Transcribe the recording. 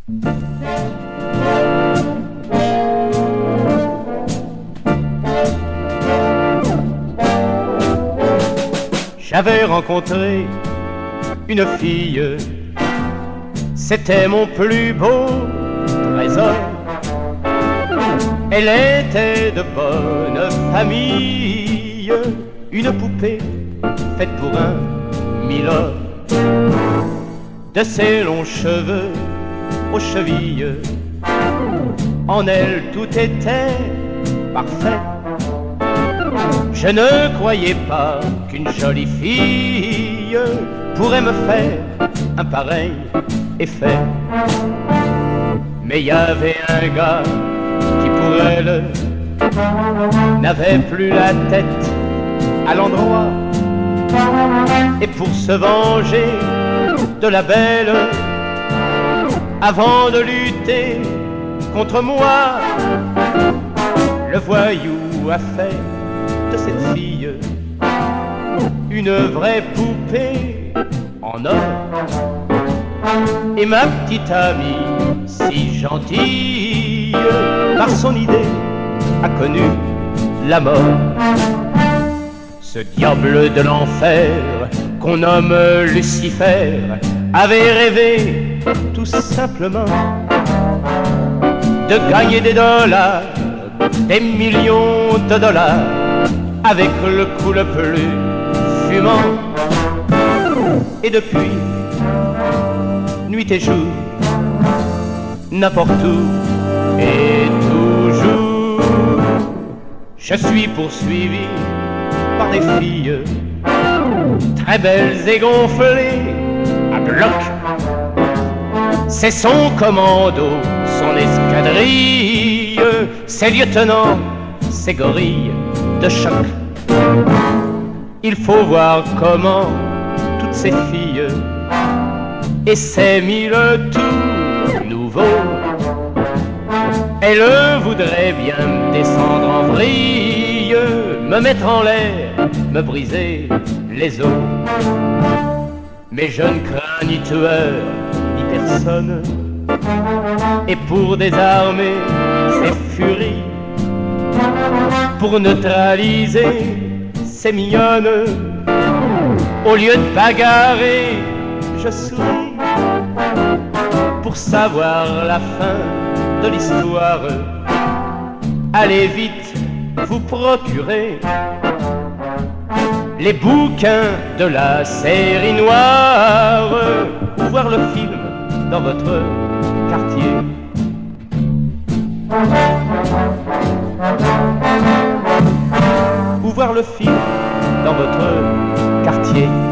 J'avais rencontré une fille, c'était mon plus beau trésor. Elle était de bonne famille, une poupée faite pour un milord. De ses longs cheveux aux chevilles, en elle tout était parfait. Je ne croyais pas qu'une jolie fille pourrait me faire un pareil effet. Mais il y avait un gars qui pour elle n'avait plus la tête à l'endroit. Et pour se venger de la belle, avant de lutter contre moi, le voyou a fait de cette fille une vraie poupée en or. Et ma petite amie, si gentille, par son idée a connu la mort. Ce diable de l'enfer qu'on nomme Lucifer avait rêvé tout simplement de gagner des dollars, des millions de dollars, avec le coup le plus fumant. Et depuis, nuit et jour, n'importe où et toujours, je suis poursuivi par des filles très belles et gonflées à bloc. C'est son commando, son escadrille, ses lieutenants, ses gorilles de choc. Il faut voir comment toutes ces filles essaient mille tours nouveaux. Elles voudraient bien me descendre en vrille, me mettre en l'air, me briser les os. Mais je ne crains ni tueur, ni personne, et pour désarmer ces furies, pour neutraliser ces mignonnes, au lieu de bagarrer, je souris pour savoir la fin de l'histoire. Allez vite vous procurer les bouquins de la série noire, ou voir le film dans votre quartier. Ou voir le film dans votre quartier.